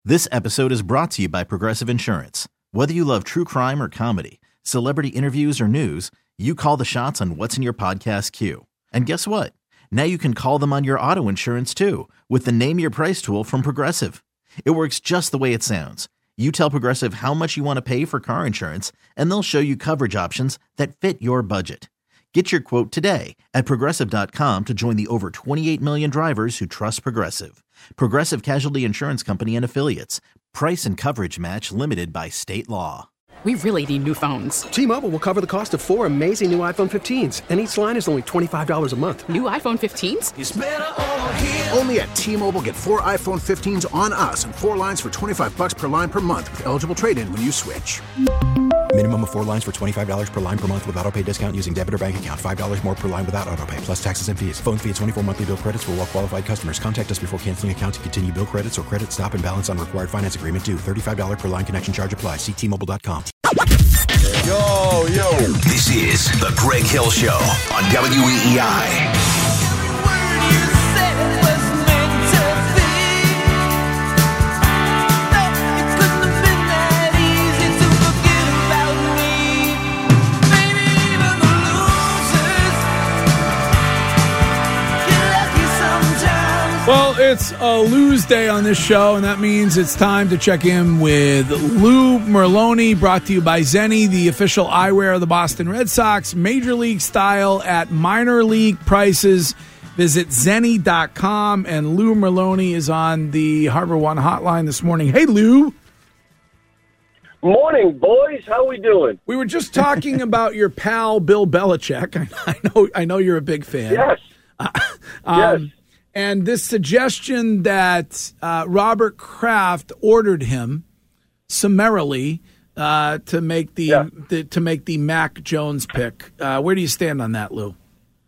This episode is brought to you by Progressive Insurance. Whether you love true crime or comedy, celebrity interviews or news, you call the shots on what's in your podcast queue. And guess what? Now you can call them on your auto insurance too with the Name Your Price tool from Progressive. It works just the way it sounds. You tell Progressive how much you want to pay for car insurance, and they'll show you coverage options that fit your budget. Get your quote today at Progressive.com to join the over 28 million drivers who trust Progressive. Progressive Casualty Insurance Company and Affiliates. Price and coverage match limited by state law. We really need new phones. T-Mobile will cover the cost of 4 amazing new iPhone 15s, and each line is only $25 a month. New iPhone 15s? It's better over here. Only at T-Mobile, get 4 iPhone 15s on us and 4 lines for $25 per line per month with eligible trade-in when you switch. Minimum of 4 lines for $25 per line per month with autopay discount using debit or bank account. $5 more per line without autopay, plus taxes and fees. Phone fee at 24 monthly bill credits for well-qualified customers. Contact us before canceling account to continue bill credits or credit stop and balance on required finance agreement due. $35 per line connection charge applies. See T-Mobile.com. Yo. This is the Greg Hill Show on WEEI. Well, it's a lose day on this show, and that means it's time to check in with Lou Merloni, brought to you by Zenni, the official eyewear of the Boston Red Sox, Major League style at minor league prices. Visit Zenni.com, and Lou Merloni is on the Harbor One hotline this morning. Hey, Lou. Morning, boys. How we doing? We were just talking about your pal, Bill Belichick. I know you're a big fan. Yes. Yes. And this suggestion that Robert Kraft ordered him summarily to make the Mac Jones pick. Where do you stand on that, Lou?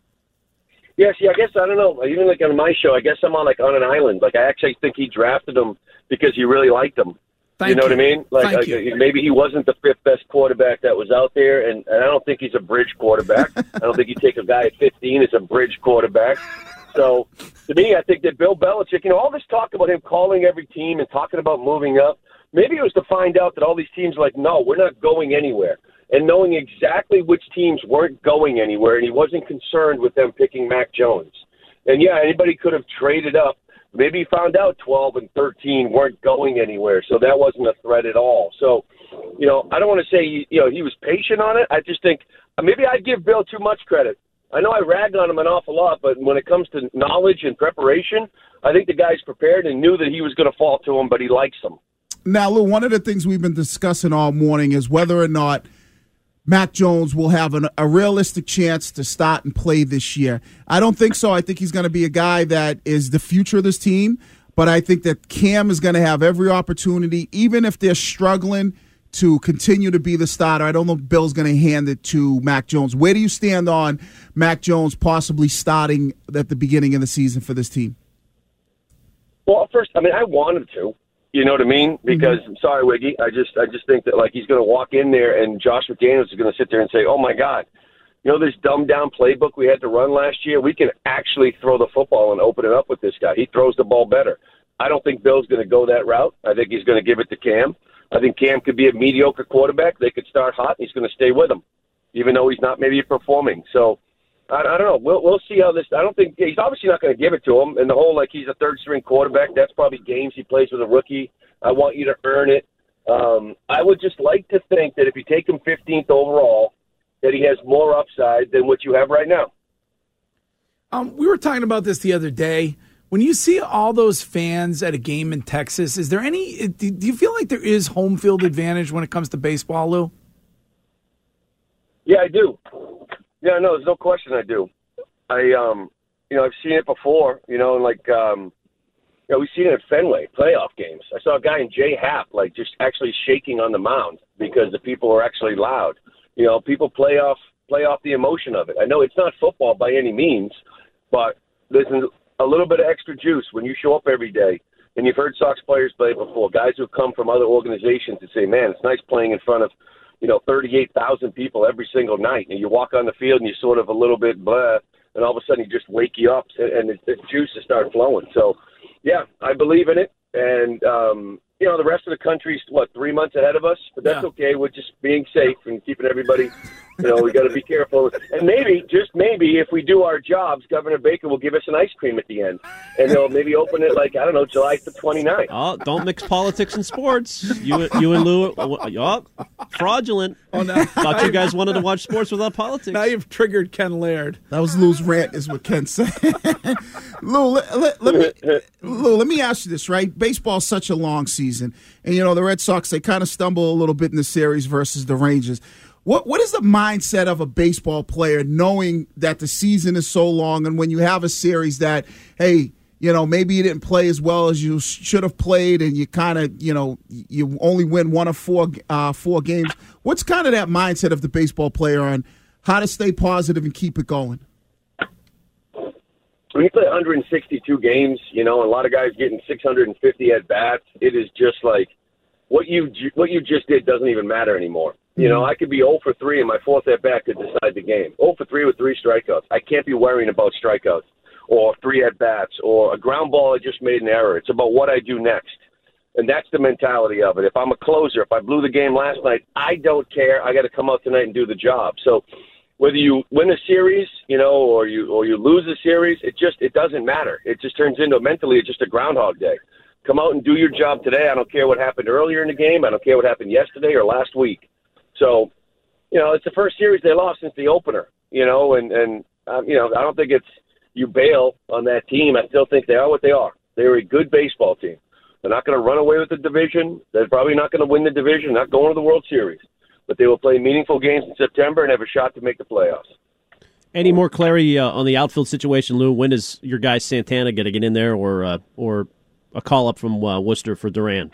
Yeah, see, I guess, I don't know. Even like on my show, I guess I'm on an island. Like, I actually think he drafted him because he really liked him. You know what I mean? Like, maybe he wasn't the 5th best quarterback that was out there, and I don't think he's a bridge quarterback. I don't think you take a guy at 15 as a bridge quarterback. So, to me, I think that Bill Belichick, all this talk about him calling every team and talking about moving up, maybe it was to find out that all these teams are like, no, we're not going anywhere. And knowing exactly which teams weren't going anywhere, and he wasn't concerned with them picking Mac Jones. And, yeah, anybody could have traded up. Maybe he found out 12 and 13 weren't going anywhere, so that wasn't a threat at all. So, I don't want to say, he was patient on it. I just think maybe I give Bill too much credit. I know I rag on him an awful lot, but when it comes to knowledge and preparation, I think the guy's prepared and knew that he was going to fall to him, but he likes him. Now, Lou, one of the things we've been discussing all morning is whether or not Mac Jones will have a realistic chance to start and play this year. I don't think so. I think he's going to be a guy that is the future of this team, but I think that Cam is going to have every opportunity, even if they're struggling, to continue to be the starter. I don't know if Bill's going to hand it to Mac Jones. Where do you stand on Mac Jones possibly starting at the beginning of the season for this team? Well, first, I want him to. You know what I mean? Because, I'm sorry, Wiggy, I just think that, he's going to walk in there and Josh McDaniels is going to sit there and say, oh, my God, this dumbed-down playbook we had to run last year, we can actually throw the football and open it up with this guy. He throws the ball better. I don't think Bill's going to go that route. I think he's going to give it to Cam. I think Cam could be a mediocre quarterback. They could start hot, and he's going to stay with him, even though he's not maybe performing. So, I don't know. We'll see how this – I don't think – he's obviously not going to give it to him. And the whole, he's a third-string quarterback, that's probably games he plays with a rookie. I want you to earn it. I would just like to think that if you take him 15th overall, that he has more upside than what you have right now. We were talking about this the other day. When you see all those fans at a game in Texas, is there any? Do you feel like there is home field advantage when it comes to baseball, Lou? Yeah, I do. Yeah, no, there's no question I do. I've seen it before. We've seen it at Fenway playoff games. I saw a guy in J. Happ just actually shaking on the mound because the people were actually loud. People play off the emotion of it. I know it's not football by any means, but there's a little bit of extra juice when you show up every day. And you've heard Sox players play before, guys who've come from other organizations to say, man, it's nice playing in front of, 38,000 people every single night. And you walk on the field and you're sort of a little bit blah, and all of a sudden you just wake you up and the juice to start flowing. So, yeah, I believe in it. And, the rest of the country's, 3 months ahead of us? But that's okay. We're just being safe and keeping everybody, we got to be careful. And maybe, just maybe, if we do our jobs, Governor Baker will give us an ice cream at the end. And they'll maybe open it, July 29th. Oh, don't mix politics and sports. You and Lou, fraudulent. Oh, no. Thought you guys wanted to watch sports without politics. Now you've triggered Ken Laird. That was Lou's rant, is what Ken said. Lou, let me ask you this, right? Baseball's such a long season. And, the Red Sox, they kind of stumble a little bit in the series versus the Rangers. What is the mindset of a baseball player knowing that the season is so long, and when you have a series that, hey, maybe you didn't play as well as you should have played, and you kind of, you only win one of four games. What's kind of that mindset of the baseball player on how to stay positive and keep it going? When you play 162 games, a lot of guys getting 650 at bats, it is just like what you just did doesn't even matter anymore. I could be 0 for 3 and my fourth at bat could decide the game. 0 for 3 with 3 strikeouts. I can't be worrying about strikeouts or 3 at bats or a ground ball I just made an error. It's about what I do next. And that's the mentality of it. If I'm a closer, if I blew the game last night, I don't care. I got to come out tonight and do the job. So whether you win a series, or you lose a series, it doesn't matter. It just turns into mentally just a Groundhog Day. Come out and do your job today. I don't care what happened earlier in the game. I don't care what happened yesterday or last week. So, it's the first series they lost since the opener, and I don't think it's you bail on that team. I still think they are what they are. They're a good baseball team. They're not going to run away with the division. They're probably not going to win the division, not going to the World Series. But they will play meaningful games in September and have a shot to make the playoffs. Any more clarity on the outfield situation, Lou? When is your guy Santana going to get in there, or a call-up from Worcester for Duran?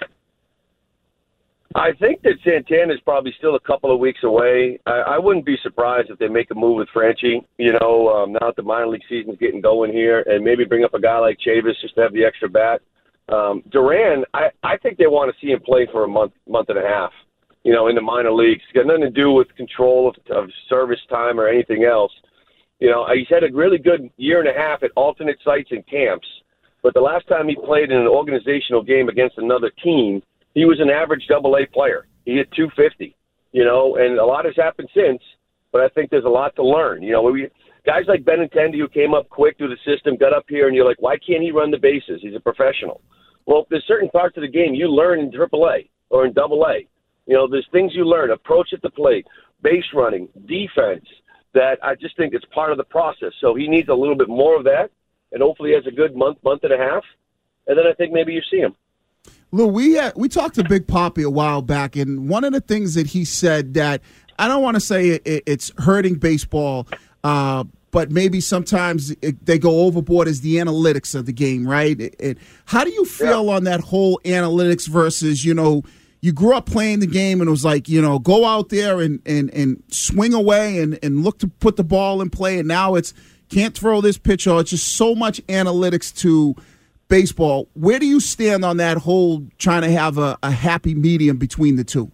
I think that Santana is probably still a couple of weeks away. I wouldn't be surprised if they make a move with Franchy, now that the minor league season's getting going here, and maybe bring up a guy like Chavis just to have the extra bat. Duran, I think they want to see him play for a month and a half, in the minor leagues. It's got nothing to do with control of service time or anything else. He's had a really good year and a half at alternate sites and camps, but the last time he played in an organizational game against another team, he was an average AA player. He hit 250, and a lot has happened since, but I think there's a lot to learn. Guys like Benintendi who came up quick through the system, got up here, and you're like, why can't he run the bases? He's a professional. Well, there's certain parts of the game you learn in AAA or in AA. There's things you learn, approach at the plate, base running, defense, that I just think it's part of the process. So he needs a little bit more of that, and hopefully he has a good month and a half, and then I think maybe you see him. Lou, we talked to Big Papi a while back, and one of the things that he said that I don't want to say it's hurting baseball, but maybe sometimes they go overboard is the analytics of the game, right? How do you feel on that whole analytics versus, you grew up playing the game and it was like, go out there and swing away and look to put the ball in play, and now it's can't throw this pitch, or it's just so much analytics to baseball. Where do you stand on that whole trying to have a happy medium between the two?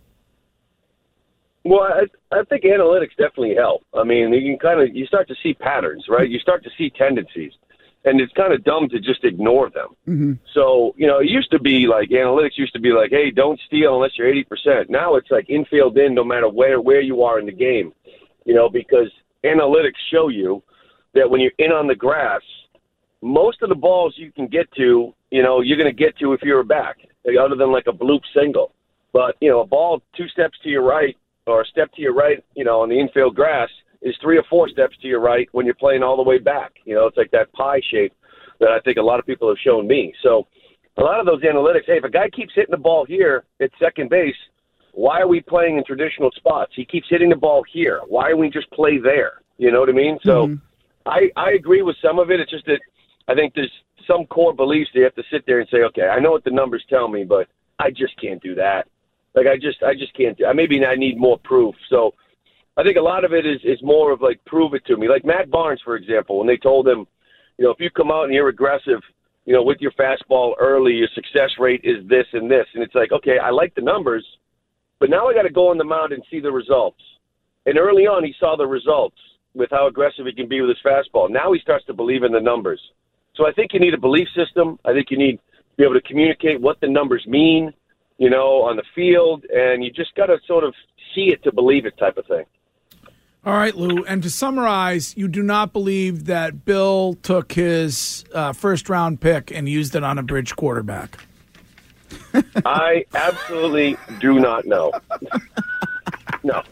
Well, I think analytics definitely help. I mean, you start to see patterns, right? You start to see tendencies, and it's kind of dumb to just ignore them. Mm-hmm. So, it used to be like analytics used to be like, hey, don't steal unless you're 80%. Now it's like infield in no matter where you are in the game, because analytics show you that when you're in on the grass, most of the balls you can get to, you're going to get to if you're back, other than like a bloop single. But, a ball 2 steps to your right or a step to your right, on the infield grass is 3 or 4 steps to your right when you're playing all the way back. It's like that pie shape that I think a lot of people have shown me. So a lot of those analytics, hey, if a guy keeps hitting the ball here at second base, why are we playing in traditional spots? He keeps hitting the ball here. Why don't we just play there? You know what I mean? So I agree with some of it. It's just that I think there's some core beliefs that you have to sit there and say, okay, I know what the numbers tell me, but I just can't do that. Like, I just can't do it. Maybe I need more proof. So I think a lot of it is more of like, prove it to me. Like Matt Barnes, for example, when they told him, if you come out and you're aggressive, with your fastball early, your success rate is this and this. And it's like, okay, I like the numbers, but now I got to go on the mound and see the results. And early on, he saw the results with how aggressive he can be with his fastball. Now he starts to believe in the numbers. So I think you need a belief system. I think you need to be able to communicate what the numbers mean. on the field, and you just got to sort of see it to believe it type of thing. All right, Lou. And to summarize, you do not believe that Bill took his first-round pick and used it on a bridge quarterback? I absolutely do not know. No.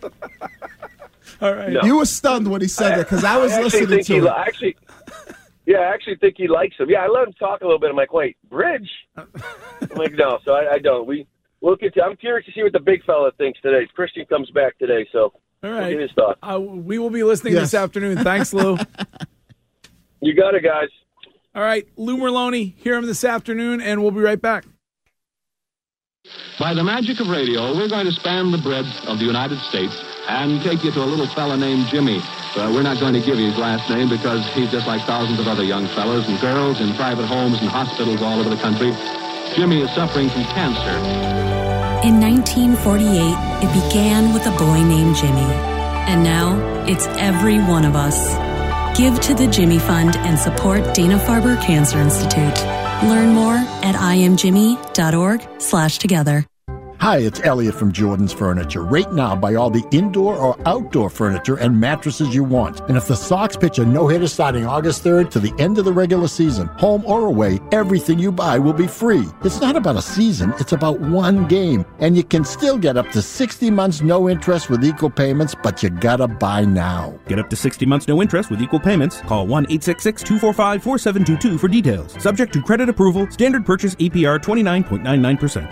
All right. No. You were stunned when he said that because I was listening to it. I actually think he likes him. Yeah, I let him talk a little bit. I'm like, wait, bridge? I'm like, no. So I don't. We'll continue. I'm curious to see what the big fella thinks today. Christian comes back today, so all right. we'll get his thoughts. We will be listening this afternoon. Thanks, Lou. You got it, guys. All right, Lou Merloni, hear him this afternoon, and we'll be right back. By the magic of radio, we're going to span the breadth of the United States and take you to a little fella named Jimmy. We're not going to give you his last name because he's just like thousands of other young fellas and girls in private homes and hospitals all over the country. Jimmy is suffering from cancer. In 1948, it began with a boy named Jimmy. And now, it's every one of us. Give to the Jimmy Fund and support Dana-Farber Cancer Institute. Learn more at imjimmy.org/together. Hi, it's Elliot from Jordan's Furniture. Right now, buy all the indoor or outdoor furniture and mattresses you want. And if the Sox pitch a no-hitter starting August 3rd to the end of the regular season, home or away, everything you buy will be free. It's not about a season, it's about one game. And you can still get up to 60 months no interest with equal payments, but you gotta buy now. Get up to 60 months no interest with equal payments. Call 1-866-245-4722 for details. Subject to credit approval. Standard purchase APR 29.99%.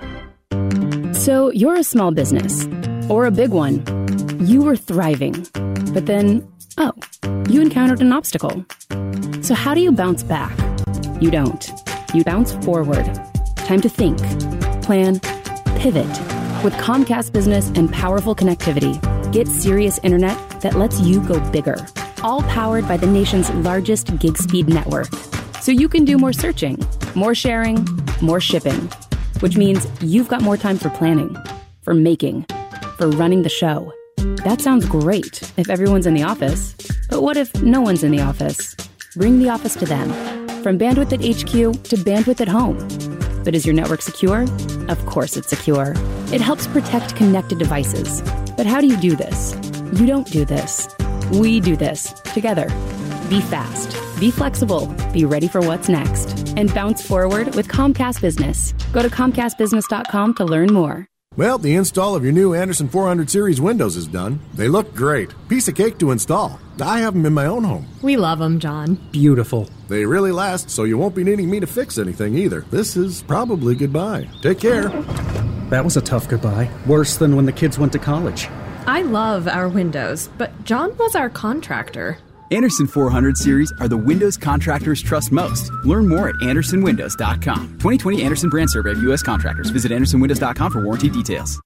So you're a small business, or a big one. You were thriving, but then, you encountered an obstacle. So how do you bounce back? You don't. You bounce forward. Time to think, plan, pivot. With Comcast Business and powerful connectivity, get serious internet that lets you go bigger. All powered by the nation's largest gig speed network. So you can do more searching, more sharing, more shipping. Which means you've got more time for planning, for making, for running the show. That sounds great if everyone's in the office. But what if no one's in the office? Bring the office to them. From bandwidth at HQ to bandwidth at home. But is your network secure? Of course it's secure. It helps protect connected devices. But how do you do this? You don't do this. We do this together. Be fast. Be flexible. Be ready for what's next. And bounce forward with Comcast Business. Go to ComcastBusiness.com to learn more. Well, the install of your new Anderson 400 series windows is done. They look great. Piece of cake to install. I have them in my own home. We love them, John. Beautiful. They really last, so you won't be needing me to fix anything either. This is probably goodbye. Take care. That was a tough goodbye. Worse than when the kids went to college. I love our windows, but John was our contractor. Anderson 400 series are the windows contractors trust most. Learn more at AndersonWindows.com. 2020 Anderson Brand Survey of U.S. Contractors. Visit AndersonWindows.com for warranty details.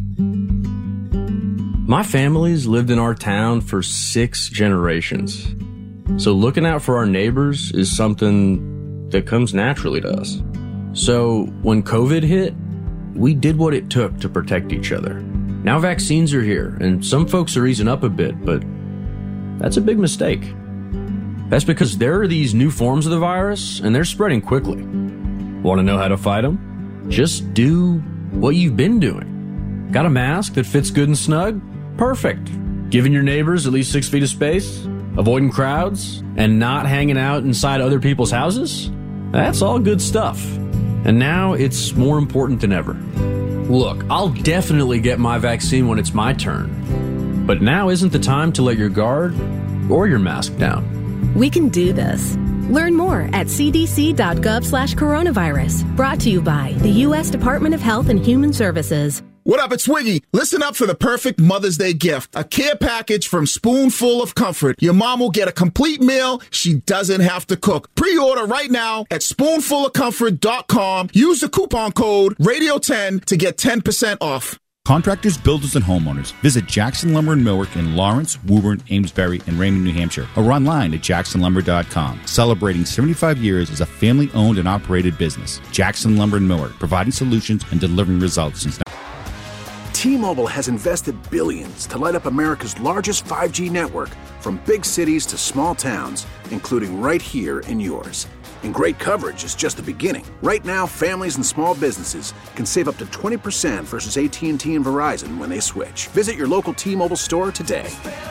My family's lived in our town for 6 generations. So looking out for our neighbors is something that comes naturally to us. So when COVID hit, we did what it took to protect each other. Now vaccines are here, and some folks are easing up a bit, but that's a big mistake. That's because there are these new forms of the virus, and they're spreading quickly. Want to know how to fight them? Just do what you've been doing. Got a mask that fits good and snug? Perfect. Giving your neighbors at least 6 feet of space? Avoiding crowds? And not hanging out inside other people's houses? That's all good stuff. And now it's more important than ever. Look, I'll definitely get my vaccine when it's my turn. But now isn't the time to let your guard or your mask down. We can do this. Learn more at cdc.gov/coronavirus. Brought to you by the U.S. Department of Health and Human Services. What up, it's Wiggy. Listen up for the perfect Mother's Day gift. A care package from Spoonful of Comfort. Your mom will get a complete meal she doesn't have to cook. Pre-order right now at spoonfulofcomfort.com. Use the coupon code Radio10 to get 10% off. Contractors, builders, and homeowners, visit Jackson Lumber and Millwork in Lawrence, Woburn, Amesbury, and Raymond, New Hampshire, or online at jacksonlumber.com. Celebrating 75 years as a family-owned and operated business. Jackson Lumber and Millwork, providing solutions and delivering results since T-Mobile has invested billions to light up America's largest 5G network, from big cities to small towns, including right here in yours. And great coverage is just the beginning. Right now, families and small businesses can save up to 20% versus AT&T and Verizon when they switch. Visit your local T-Mobile store today.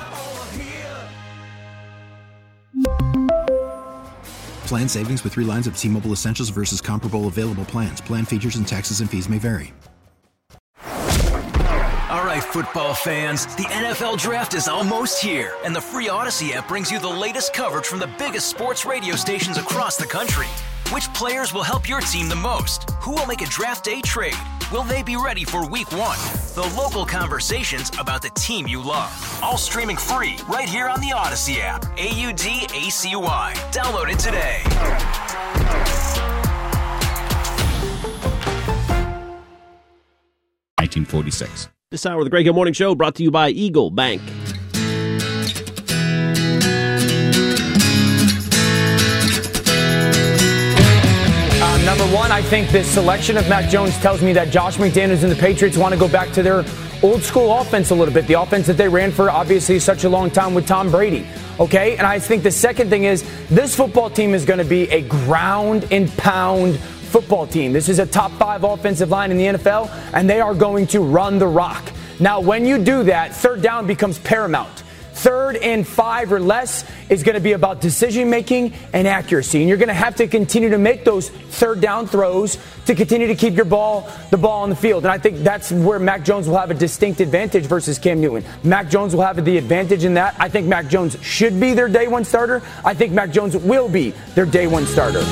Plan savings with 3 lines of T-Mobile Essentials versus comparable available plans. Plan features and taxes and fees may vary. All right, football fans, the NFL Draft is almost here, and the free Odyssey app brings you the latest coverage from the biggest sports radio stations across the country. Which players will help your team the most? Who will make a draft day trade? Will they be ready for week 1? The local conversations about the team you love. All streaming free right here on the Odyssey app. AUDACY. Download it today. (1946). This hour of the Greg Hill Morning Show brought to you by Eagle Bank. Number one, I think this selection of Mac Jones tells me that Josh McDaniels and the Patriots want to go back to their old school offense a little bit. The offense that they ran for obviously such a long time with Tom Brady. Okay, and I think the second thing is this football team is going to be a ground and pound football team. This is a top 5 offensive line in the NFL, and they are going to run the rock. Now, when you do that, third down becomes paramount. 3rd and 5 or less is going to be about decision making and accuracy. And you're going to have to continue to make those third down throws to continue to keep the ball on the field. And I think that's where Mac Jones will have a distinct advantage versus Cam Newton. Mac Jones will have the advantage in that. I think Mac Jones should be their day 1 starter. I think Mac Jones will be their day 1 starter.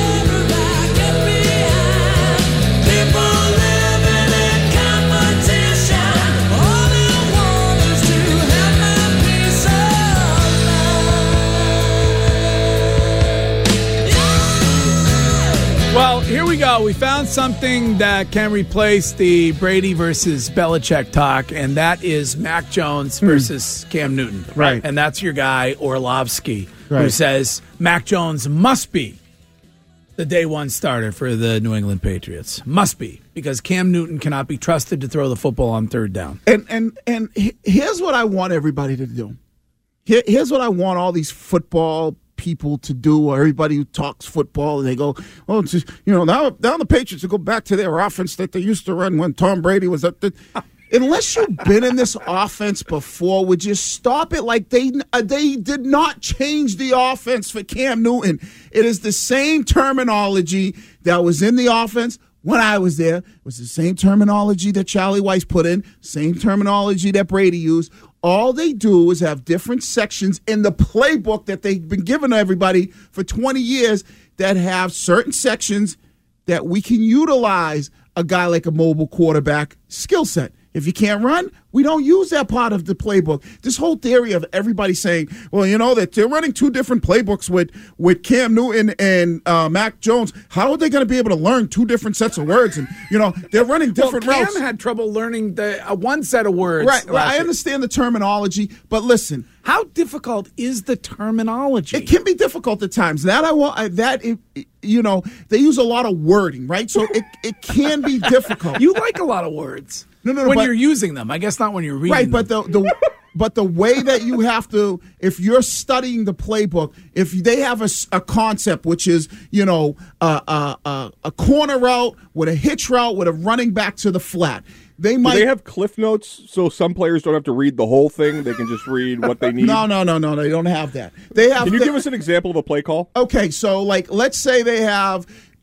Well, here we go. We found something that can replace the Brady versus Belichick talk, and that is Mac Jones versus Cam Newton. Right. And that's your guy, Orlovsky, who says Mac Jones must be the day 1 starter for the New England Patriots. Must be, because Cam Newton cannot be trusted to throw the football on 3rd down. And here's what I want everybody to do. Here's what I want all these football people to do, or everybody who talks football, and they go, oh, it's just, now the Patriots will go back to their offense that they used to run when Tom Brady was up there. Unless you've been in this offense before, would you stop it? Like they did not change the offense for Cam Newton. It is the same terminology that was in the offense when I was there. It was the same terminology that Charlie Weiss put in, same terminology that Brady used. All they do is have different sections in the playbook that they've been giving to everybody for 20 years that have certain sections that we can utilize a guy like a mobile quarterback skill set. If you can't run, we don't use that part of the playbook. This whole theory of everybody saying, well, that they're running 2 different playbooks with Cam Newton and Mac Jones. How are they going to be able to learn 2 different sets of words? And, they're running different routes. Cam had trouble learning the 1 set of words. Right. I understand the terminology, but listen. How difficult is the terminology? It can be difficult at times. They use a lot of wording, right? So it can be difficult. You like a lot of words. No. When you're using them, I guess not when you're reading them. Right, but the way that you have to, if you're studying the playbook, if they have a concept which is, a corner route with a hitch route with a running back to the flat. Do they have cliff notes so some players don't have to read the whole thing? They can just read what they need? No. They don't have that. Can you give us an example of a play call? Okay, so let's say they have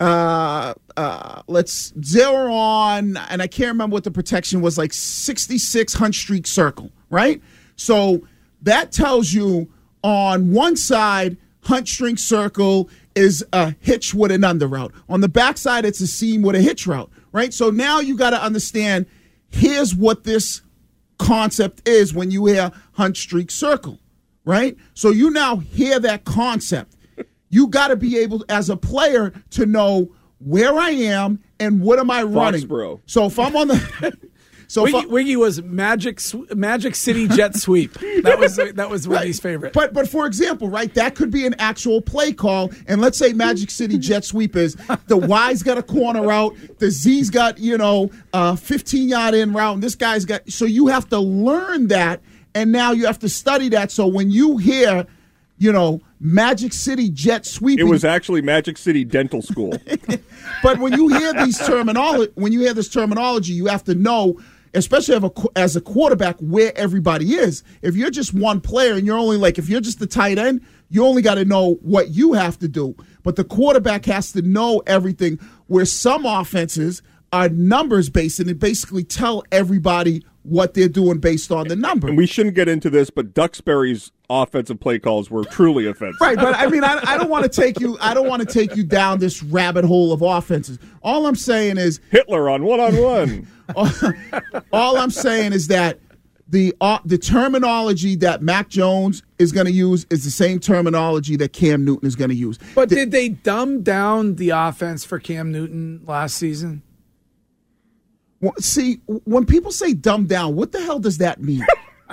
let's zero on, and I can't remember what the protection was, 66 Hunt Streak circle, right? So that tells you on one side, Hunt Streak circle is a hitch with an under route. On the backside, it's a seam with a hitch route, right? So now you got to understand, here's what this concept is when you hear Hunt Streak circle, right? So you now hear that concept. You got to be able, as a player, to know where I am and what am I running. Foxborough. So if I'm on the... Wiggy was Magic City Jet Sweep. That was Wiggy's favorite. But for example, right, that could be an actual play call. And let's say Magic City Jet Sweep is the Y's got a corner route, the Z's got 15-yard in route, and this guy's got. So you have to learn that, and now you have to study that. So when you hear Magic City jet sweeping. It was actually Magic City Dental School. But when you hear this terminology, you have to know, especially as a quarterback, where everybody is. If you're just one player and you're only if you're just the tight end, you only got to know what you have to do. But the quarterback has to know everything, where some offenses are numbers based and they basically tell everybody what they're doing based on the number. And we shouldn't get into this, but Duxbury's offensive play calls were truly offensive. Right, but I mean, I don't want to take you. I don't want to take you down this rabbit hole of offenses. All I'm saying is Hitler on one-on-one. All I'm saying is that the terminology that Mac Jones is going to use is the same terminology that Cam Newton is going to use. But did they dumb down the offense for Cam Newton last season? Well, see, when people say dumb down, what the hell does that mean?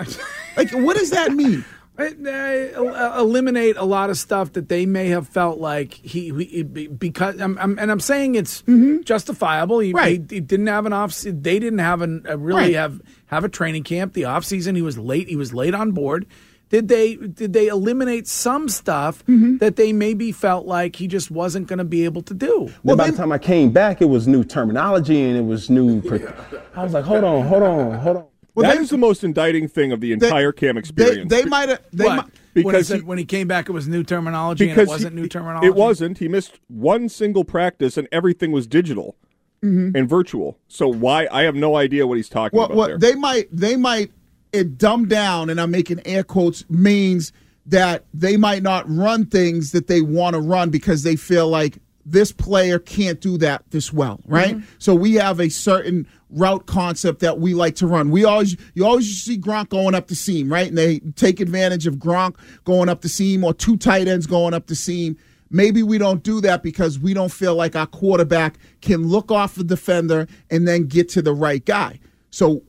What does that mean? Eliminate a lot of stuff that they may have felt like because I'm saying it's justifiable. He didn't have an off. They didn't have have a training camp. The off season, he was late. He was late on board. Did they eliminate some stuff that they maybe felt like he just wasn't going to be able to do? Well, by the time I came back, it was new terminology and it was new. I was like, hold on. Well, that is the most indicting thing of the entire Cam experience. They might have. Because when he came back, it was new terminology, and it wasn't new terminology. It wasn't. He missed one single practice, and everything was digital and virtual. So why? I have no idea what he's talking about there. They might. It dumbed down, and I'm making air quotes, means that they might not run things that they want to run because they feel like this player can't do that this well, right? So we have a certain route concept that we like to run. You always see Gronk going up the seam, right? And they take advantage of Gronk going up the seam or two tight ends going up the seam. Maybe we don't do that because we don't feel like our quarterback can look off the defender and then get to the right guy. So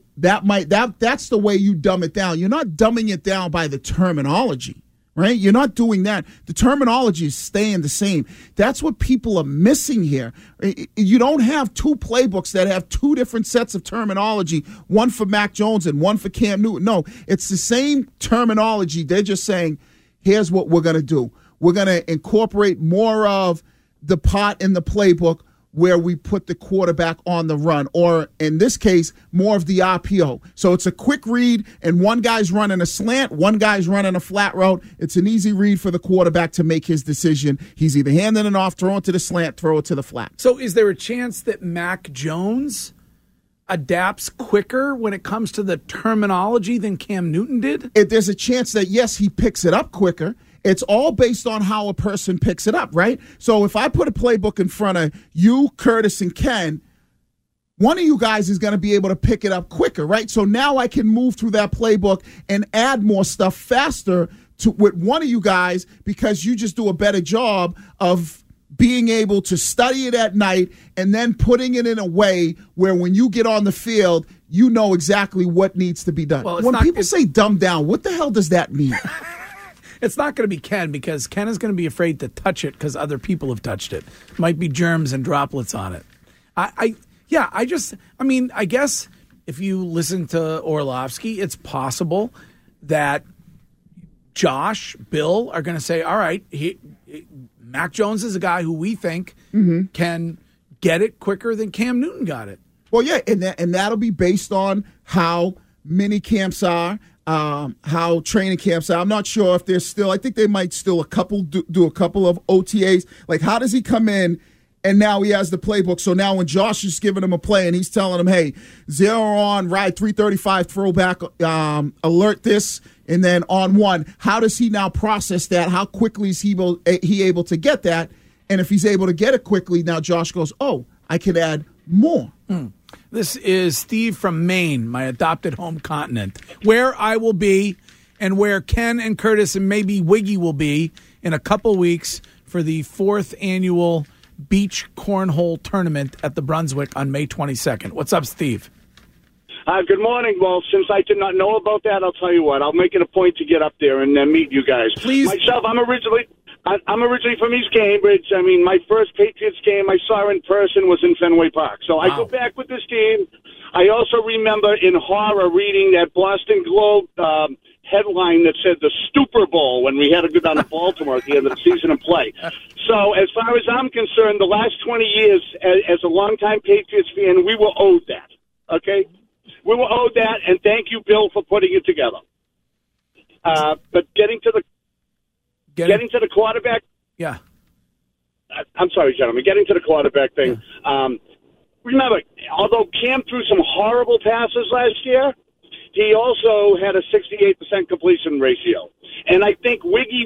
that's the way you dumb it down. You're not dumbing it down by the terminology, right? You're not doing that. The terminology is staying the same. That's what people are missing here. You don't have two playbooks that have two different sets of terminology, one for Mac Jones and one for Cam Newton. No, it's the same terminology. They're just saying, here's what we're going to do. We're going to incorporate more of the part in the playbook where we put the quarterback on the run, or in this case, more of the RPO. So it's a quick read, and one guy's running a slant, one guy's running a flat route. It's an easy read for the quarterback to make his decision. He's either handing it off, throwing it to the slant, throw it to the flat. So is there a chance that Mac Jones adapts quicker when it comes to the terminology than Cam Newton did? There's a chance that, yes, he picks it up quicker. It's all based on how a person picks it up, right? So if I put a playbook in front of you, Curtis, and Ken, one of you guys is going to be able to pick it up quicker, right? So now I can move through that playbook and add more stuff faster with one of you guys because you just do a better job of being able to study it at night and then putting it in a way where when you get on the field, you know exactly what needs to be done. Well, when people say dumb down, what the hell does that mean? It's not going to be Ken because Ken is going to be afraid to touch it because other people have touched it. Might be germs and droplets on it. I guess if you listen to Orlovsky, it's possible that Josh, Bill are going to say, all right, Mac Jones is a guy who we think can get it quicker than Cam Newton got it. Well, yeah, and that'll be based on how mini camps are, how training camps are. I'm not sure if there's still, I think they might still do a couple of OTAs. Like, how does he come in and now he has the playbook? So now when Josh is giving him a play and he's telling him, hey, 0 on, ride 335, throwback, alert this, and then on 1, how does he now process that? How quickly is he able to get that? And if he's able to get it quickly, now Josh goes, oh, I could add more. This is Steve from Maine, my adopted home continent, where I will be and where Ken and Curtis and maybe Wiggy will be in a couple weeks for the 4th annual Beach Cornhole Tournament at the Brunswick on May 22nd. What's up, Steve? Good morning. Well, since I did not know about that, I'll tell you what. I'll make it a point to get up there and meet you guys. Please. Myself, I'm originally from East Cambridge. I mean, my first Patriots game I saw in person was in Fenway Park. So I go back with this team. I also remember in horror reading that Boston Globe headline that said the Stupor Bowl when we had to go down to Baltimore at the end of the season and play. So as far as I'm concerned, the last 20 years, as a longtime Patriots fan, we were owed that. Okay? We were owed that, and thank you, Bill, for putting it together. But getting to the quarterback. Yeah. I'm sorry, gentlemen. Getting to the quarterback thing. Remember, although Cam threw some horrible passes last year, he also had a 68% completion ratio. And I think Wiggy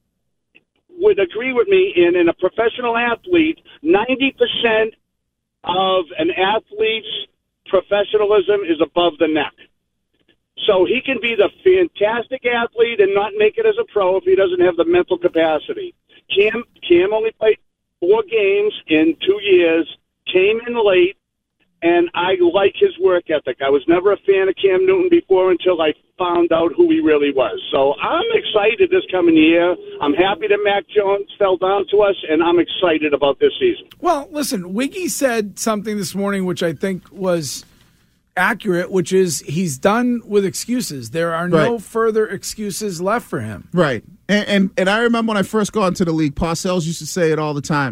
would agree with me in a professional athlete, 90% of an athlete's professionalism is above the neck. So he can be the fantastic athlete and not make it as a pro if he doesn't have the mental capacity. Cam only played 4 games in 2 years, came in late, and I like his work ethic. I was never a fan of Cam Newton before until I found out who he really was. So I'm excited this coming year. I'm happy that Mac Jones fell down to us, and I'm excited about this season. Well, listen, Wiggy said something this morning which I think was accurate, which is he's done with excuses. There are no further excuses left for him. Right. And I remember when I first got into the league, Parcells used to say it all the time.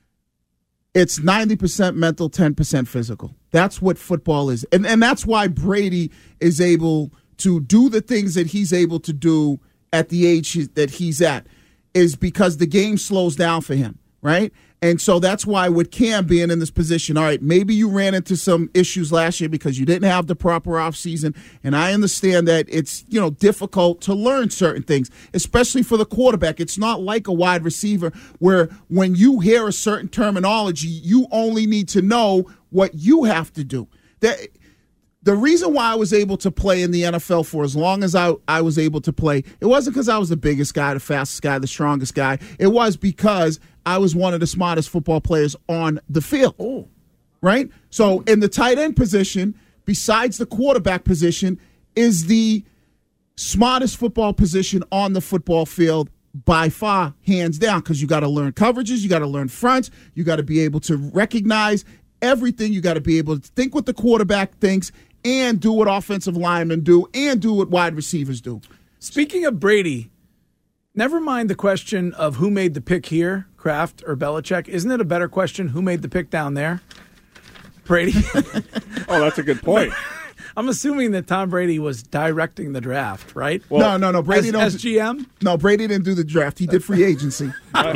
It's 90% mental, 10% physical. That's what football is. And that's why Brady is able to do the things that he's able to do at the age that he's at, is because the game slows down for him, right? And so that's why with Cam being in this position, all right, maybe you ran into some issues last year because you didn't have the proper offseason, and I understand that it's, difficult to learn certain things, especially for the quarterback. It's not like a wide receiver where when you hear a certain terminology, you only need to know what you have to do. The reason why I was able to play in the NFL for as long as I was able to play, it wasn't because I was the biggest guy, the fastest guy, the strongest guy. It was because I was one of the smartest football players on the field. Oh. Right? So in the tight end position, besides the quarterback position, is the smartest football position on the football field by far, hands down, because you got to learn coverages, you got to learn fronts, you got to be able to recognize everything, you got to be able to think what the quarterback thinks, and do what offensive linemen do, and do what wide receivers do. Speaking of Brady, never mind the question of who made the pick here, Kraft or Belichick. Isn't it a better question who made the pick down there? Brady? Oh, that's a good point. I'm assuming that Tom Brady was directing the draft, right? Well, no. Brady as GM? No, Brady didn't do the draft. He did free agency.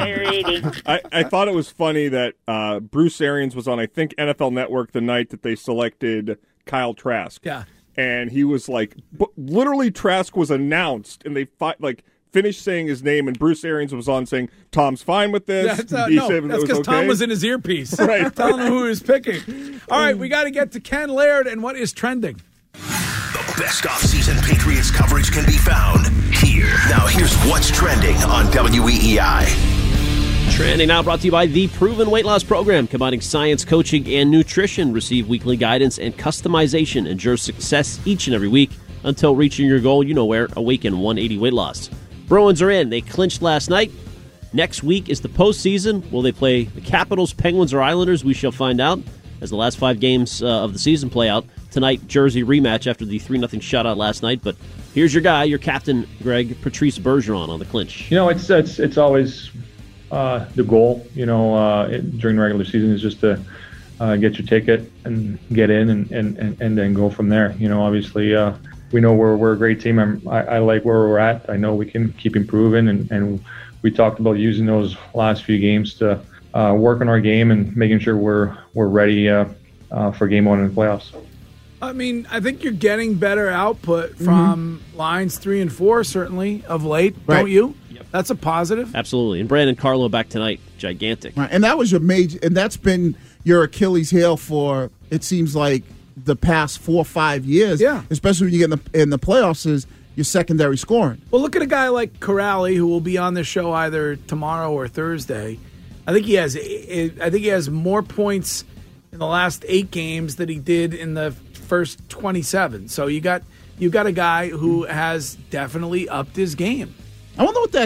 I thought it was funny that Bruce Arians was on, I think, NFL Network the night that they selected Kyle Trask. Yeah. And he was like, literally Trask was announced, and they finished saying his name, and Bruce Arians was on saying, Tom's fine with this. That's because Tom was in his earpiece. Right. Telling him who he was picking. All right, we got to get to Ken Laird and what is trending. The best off-season Patriots coverage can be found here. Now here's what's trending on WEEI. Trending now brought to you by the Proven Weight Loss Program, combining science, coaching, and nutrition. Receive weekly guidance and customization. Ensure success each and every week until reaching your goal. You know where. Awaken 180 Weight Loss. Bruins are in. They clinched last night. Next week is the postseason. Will they play the Capitals, Penguins, or Islanders? We shall find out as the last 5 games of the season play out. Tonight, Jersey rematch after the 3-0 shutout last night. But here's your guy, your captain, Greg, Patrice Bergeron on the clinch. It's always the goal, during the regular season is just to get your ticket and get in and then go from there. Obviously, we know we're a great team. I like where we're at. I know we can keep improving, and we talked about using those last few games to work on our game and making sure we're ready for game 1 in the playoffs. I mean, I think you're getting better output from lines 3 and 4, certainly, of late, don't you? Yep. That's a positive. Absolutely. And Brandon Carlo back tonight, gigantic. Right. And that was your and that's been your Achilles heel for, it seems like, the past 4 or 5 years. Yeah. Especially when you get in the playoffs, is your secondary scoring. Well, look at a guy like Corrali, who will be on the show either tomorrow or Thursday. I think he has more points in the last 8 games than he did in the first 27. So you got a guy who has definitely upped his game. I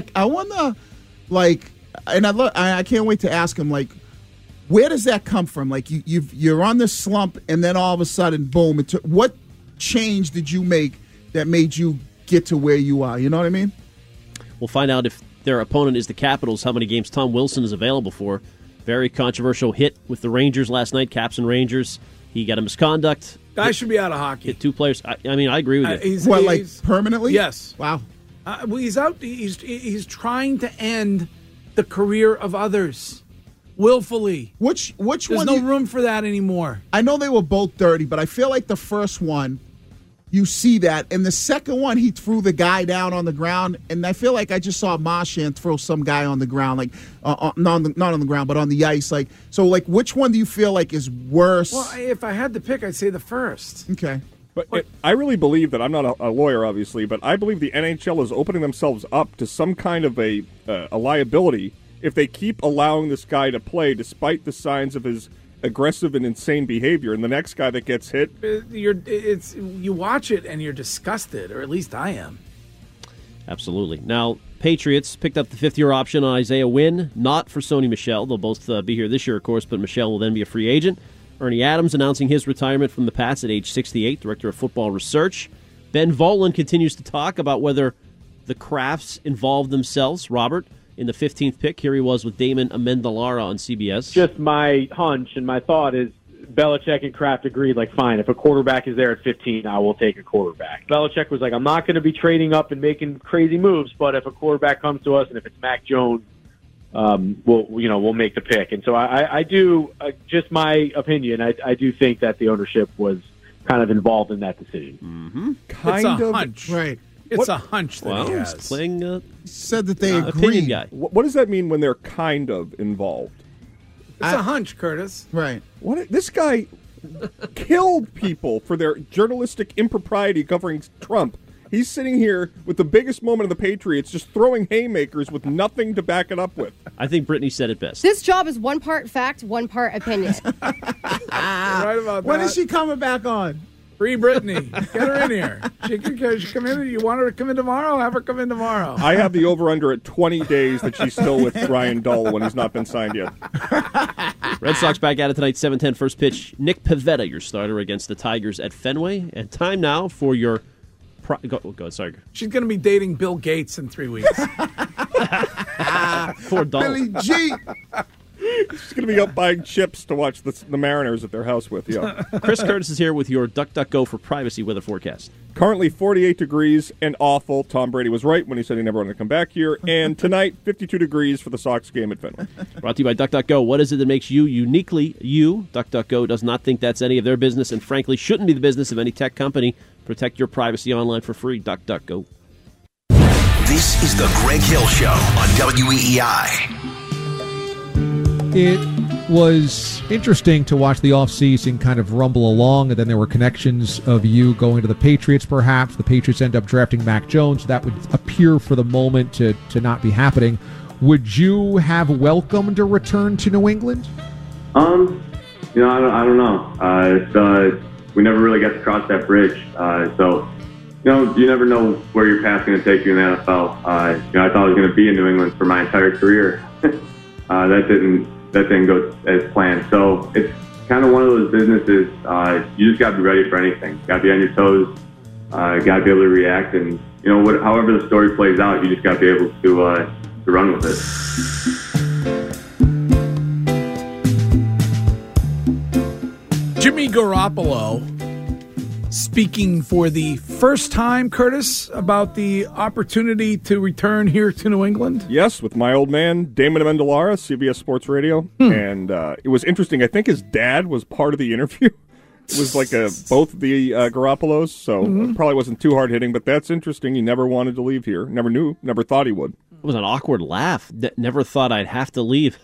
can't wait to ask him, like, where does that come from? Like, you're on this slump, and then all of a sudden, boom! What change did you make that made you get to where you are. You know what I mean? We'll find out if their opponent is the Capitals, how many games Tom Wilson is available for. Very controversial hit with the Rangers last night, Caps and Rangers. He got a misconduct. Guy should be out of hockey. Hit two players. I agree with you. He's permanently? Yes. Wow. Well, he's out. He's trying to end the career of others willfully. Which There's one? no room for that anymore. I know they were both dirty, but I feel like the first one, you see that. And the second one, he threw the guy down on the ground. And I feel like I just saw Marchand throw some guy on the ground, like not on the ground, but on the ice. So which one do you feel like is worse? Well, if I had to pick, I'd say the first. Okay. But I really believe that, I'm not a lawyer, obviously, but I believe the NHL is opening themselves up to some kind of a liability if they keep allowing this guy to play despite the signs of his aggressive and insane behavior. And the next guy that gets hit, you watch it and you're disgusted, or at least I am. Absolutely. Now, Patriots picked up the fifth-year option on Isaiah Wynn, not for Sony Michel. They'll both be here this year, of course, but Michel will then be a free agent. Ernie Adams announcing his retirement from the Pats at age 68, director of football research. Ben Volin continues to talk about whether the Krafts involved themselves, Robert, in the 15th pick. Here he was with Damon Amendolara on CBS. Just my hunch and my thought is Belichick and Kraft agreed, fine, if a quarterback is there at 15, I will take a quarterback. Belichick was like, I'm not going to be trading up and making crazy moves, but if a quarterback comes to us and if it's Mac Jones, we'll make the pick. And so I do, just my opinion, I do think that the ownership was kind of involved in that decision. Mm-hmm. It's a hunch. Right. It's a hunch that he has. Playing said that they agree. Opinion guy. what does that mean when they're kind of involved? It's a hunch, Curtis. Right. This guy killed people for their journalistic impropriety covering Trump. He's sitting here with the biggest moment of the Patriots, just throwing haymakers with nothing to back it up with. I think Brittany said it best. This job is one part fact, one part opinion. Right about When that. is she coming back on? Free Brittany. Get her in here. She can come in. You want her to come in tomorrow? Have her come in tomorrow. I have the over-under at 20 days that she's still with Ryan Dull when he's not been signed yet. Red Sox back at it tonight, 7:10 first pitch. Nick Pivetta, your starter against the Tigers at Fenway. And time now for your... Go, sorry. She's going to be dating Bill Gates in 3 weeks. Poor Dull. Billy G. She's going to be up buying chips to watch the Mariners at their house with. Yeah. Chris Curtis is here with your DuckDuckGo for privacy weather forecast. Currently 48 degrees and awful. Tom Brady was right when he said he never wanted to come back here. And tonight, 52 degrees for the Sox game at Fenway. Brought to you by DuckDuckGo. What is it that makes you uniquely you? DuckDuckGo does not think that's any of their business and frankly shouldn't be the business of any tech company. Protect your privacy online for free. DuckDuckGo. This is the Greg Hill Show on WEEI. It was interesting to watch the offseason kind of rumble along, and then there were connections of you going to the Patriots, perhaps. The Patriots end up drafting Mac Jones. That would appear for the moment to not be happening. Would you have welcomed a return to New England? I don't know. We never really got to cross that bridge. So you never know where your path's going to take you in the NFL. I thought I was going to be in New England for my entire career. That didn't go as planned. So it's kind of one of those businesses. You just got to be ready for anything. Got to be on your toes. Got to be able to react, and however the story plays out, you just got to be able to run with it. Jimmy Garoppolo speaking for the first time, Curtis, about the opportunity to return here to New England. Yes, with my old man, Damon Amendolara, CBS Sports Radio. And it was interesting. I think his dad was part of the interview. It was like both the Garoppolos, so it probably wasn't too hard-hitting, but that's interesting. He never wanted to leave here. Never thought he would. It was an awkward laugh. Never thought I'd have to leave.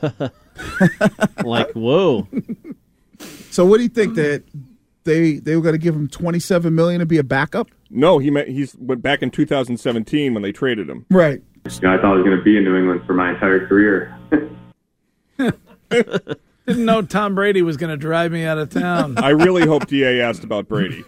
Whoa. So what do you think, that they were going to give him $27 million to be a backup? No, he went back in 2017 when they traded him. Right. I thought I was going to be in New England for my entire career. Didn't know Tom Brady was going to drive me out of town. I really hope DA asked about Brady.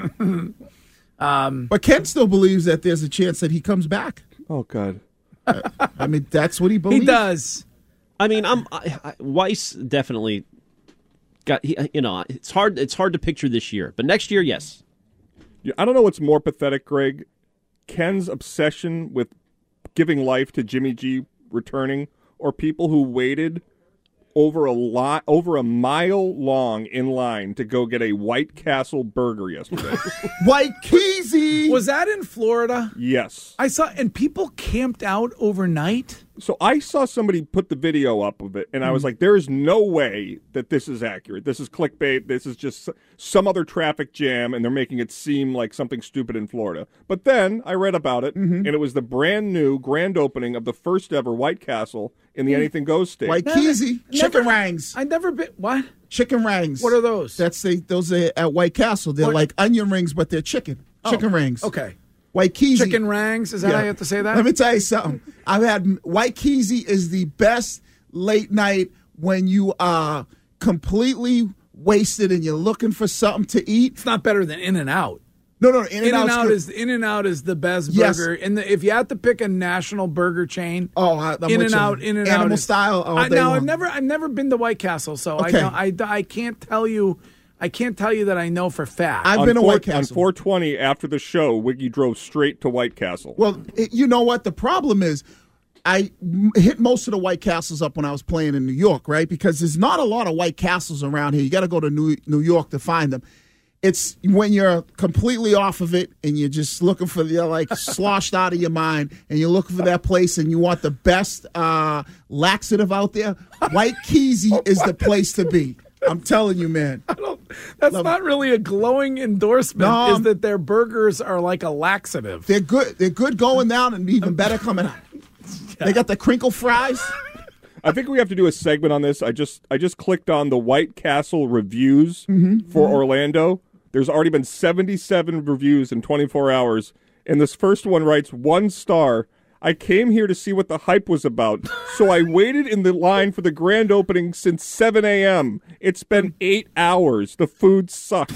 But Ken still believes that there's a chance that he comes back. Oh, God. That's what he believes. He does. Weiss definitely got. It's hard to picture this year, but next year, yes. I don't know what's more pathetic, Greg. Ken's obsession with giving life to Jimmy G returning, or people who waited over a mile long in line to go get a White Castle burger yesterday. White Keezy! Was that in Florida? Yes. I saw, and people camped out overnight? So I saw somebody put the video up of it, and I was like, there is no way that this is accurate. This is clickbait. This is just some other traffic jam, and they're making it seem like something stupid in Florida. But then I read about it, and it was the brand new grand opening of the first ever White Castle in the Anything Goes state. White Keezy. Chicken rings. I never been. What? Chicken rings. What are those? Those are at White Castle. They're like onion rings, but they're chicken. Chicken rings. Okay. White Keezy. Chicken rangs? Is that how you have to say that? Let me tell you something. I've had White Keezy is the best late night when you are completely wasted and you're looking for something to eat. It's not better than In-N-Out. No. In-N-Out is the best burger. And if you had to pick a national burger chain, In-N-Out. Animal style. I've never been to White Castle, so I can't tell you. I can't tell you that I know for fact. I've been to White Castle. On 420 after the show, Wiggy drove straight to White Castle. Well, you know what? The problem is I hit most of the White Castles up when I was playing in New York, right? Because there's not a lot of White Castles around here. You got to go to New York to find them. It's when you're completely off of it and you're just looking for sloshed out of your mind and you're looking for that place and you want the best laxative out there. White Keezy is the place to be. I'm telling you, man. That's not really a glowing endorsement. Is that their burgers are like a laxative? They're good. They're good going down and even better coming out. They got the crinkle fries. I think we have to do a segment on this. I just clicked on the White Castle reviews for Orlando. There's already been 77 reviews in 24 hours, and this first one writes 1 star. I came here to see what the hype was about, so I waited in the line for the grand opening since 7 a.m. It's been 8 hours. The food sucked.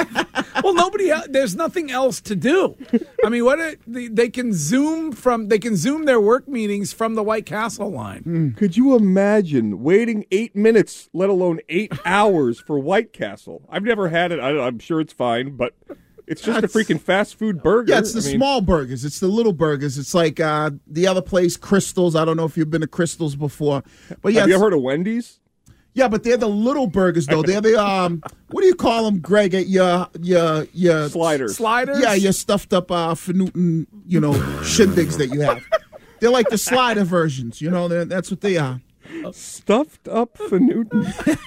Well, there's nothing else to do. I mean, they can zoom their work meetings from the White Castle line. Could you imagine waiting 8 minutes, let alone 8 hours for White Castle? I've never had it. I'm sure it's fine, but it's just a freaking fast food burger. Yeah, it's the small burgers. It's the little burgers. It's like the other place, Crystals. I don't know if you've been to Crystals before. But yeah, have you ever heard of Wendy's? Yeah, but they're the little burgers, though. They're the, what do you call them, Greg, at your sliders. Sliders? Yeah, your stuffed up Fanutin, shindigs that you have. They're like the slider versions, that's what they are. Stuffed up Fanutin?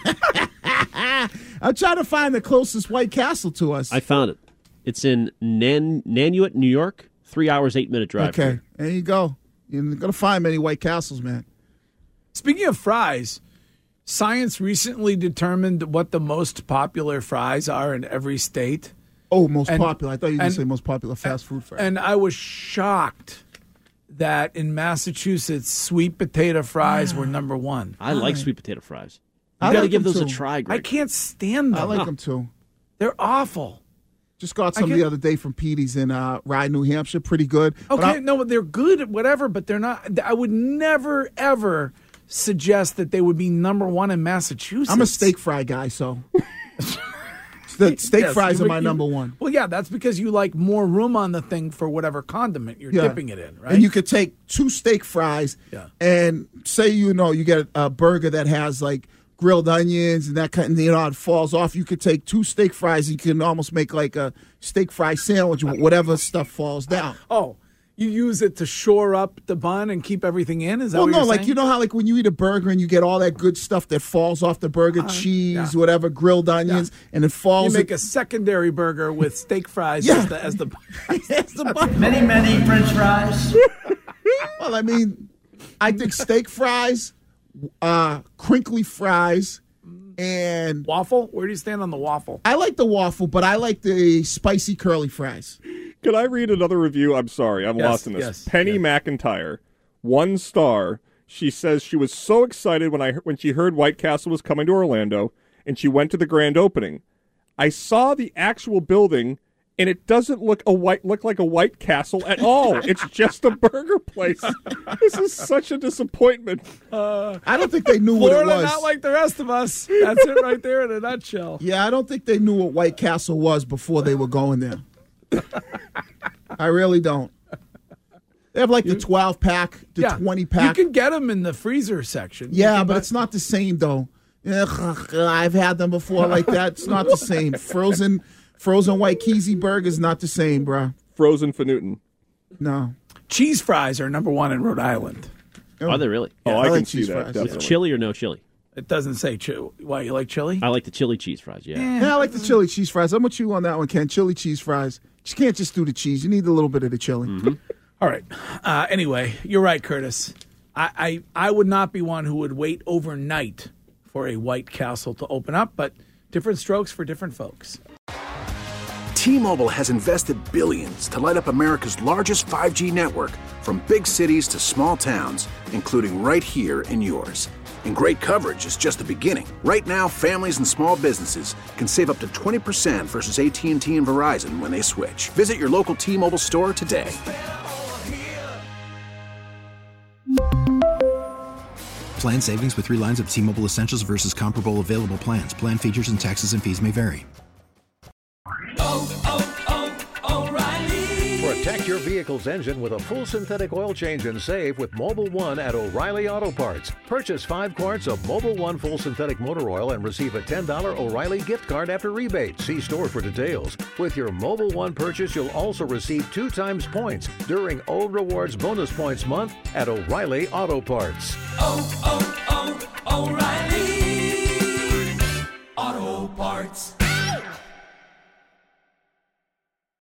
I'm trying to find the closest White Castle to us. I found it. It's in Nanuet, New York. 3 hours, 8-minute drive. Okay, there you go. You're not going to find many White Castles, man. Speaking of fries, science recently determined what the most popular fries are in every state. Oh, most popular. I thought you were going to say most popular fast food fries. And I was shocked that in Massachusetts, sweet potato fries were number one. I like sweet potato fries. You got to give those a try, Greg. I can't stand them. I like them, too. They're awful. Just got some the other day from Petey's in Rye, New Hampshire. Pretty good. Okay, but they're good, whatever, but they're not. I would never, ever suggest that they would be number one in Massachusetts. I'm a steak fry guy, so the steak fries are my number one. Well, yeah, that's because you like more room on the thing for whatever condiment you're dipping it in, right? And you could take 2 steak fries and say, you get a burger that has like grilled onions and that kind of, it falls off. You could take 2 steak fries. You can almost make like a steak fry sandwich with whatever stuff falls down. Oh, you use it to shore up the bun and keep everything in? Is that what you're saying? You know how like when you eat a burger and you get all that good stuff that falls off the burger, cheese, whatever, grilled onions, and it falls. You make a secondary burger with steak fries as the bun. Many French fries. Well, I mean, I think steak fries, crinkly fries, and waffle. Where do you stand on the waffle? I like the waffle, but I like the spicy curly fries. Can I read another review? I'm sorry, I'm lost in this. Yes, Penny McIntyre, 1 star. She says she was so excited when she heard White Castle was coming to Orlando, and she went to the grand opening. I saw the actual building, and it doesn't look like a White Castle at all. It's just a burger place. This is such a disappointment. I don't think they knew what it was. Not like the rest of us. That's it right there in a nutshell. Yeah, I don't think they knew what White Castle was before they were going there. I really don't. They have like the 12-pack, the 20-pack. You can get them in the freezer section. Yeah, but it's not the same, though. I've had them before like that. It's not the same. Frozen white Keezy burger is not the same, bro. Frozen for Newton. No. Cheese fries are number one in Rhode Island. Are they really? Oh, Yeah, I I can like see cheese that. fries. Definitely. With chili or no chili? It doesn't say chili. Why, you like chili? I like the chili cheese fries, yeah. Yeah, I like the chili cheese fries. I'm with you on that one, Ken. Chili cheese fries. You can't just do the cheese. You need a little bit of the chili. All right. Anyway, you're right, Curtis. I would not be one who would wait overnight for a White Castle to open up, but different strokes for different folks. T-Mobile has invested billions to light up America's largest 5G network, from big cities to small towns, including right here in yours. And great coverage is just the beginning. Right now, families and small businesses can save up to 20% versus AT&T and Verizon when they switch. Visit your local T-Mobile store today. Plan savings with 3 lines of T-Mobile Essentials versus comparable available plans. Plan features and taxes and fees may vary. Protect your vehicle's engine with a full synthetic oil change and save with Mobil 1 at O'Reilly Auto Parts. Purchase 5 quarts of Mobil 1 full synthetic motor oil and receive a $10 O'Reilly gift card after rebate. See store for details. With your Mobil 1 purchase, you'll also receive 2 times points during O Rewards Bonus Points Month at O'Reilly Auto Parts.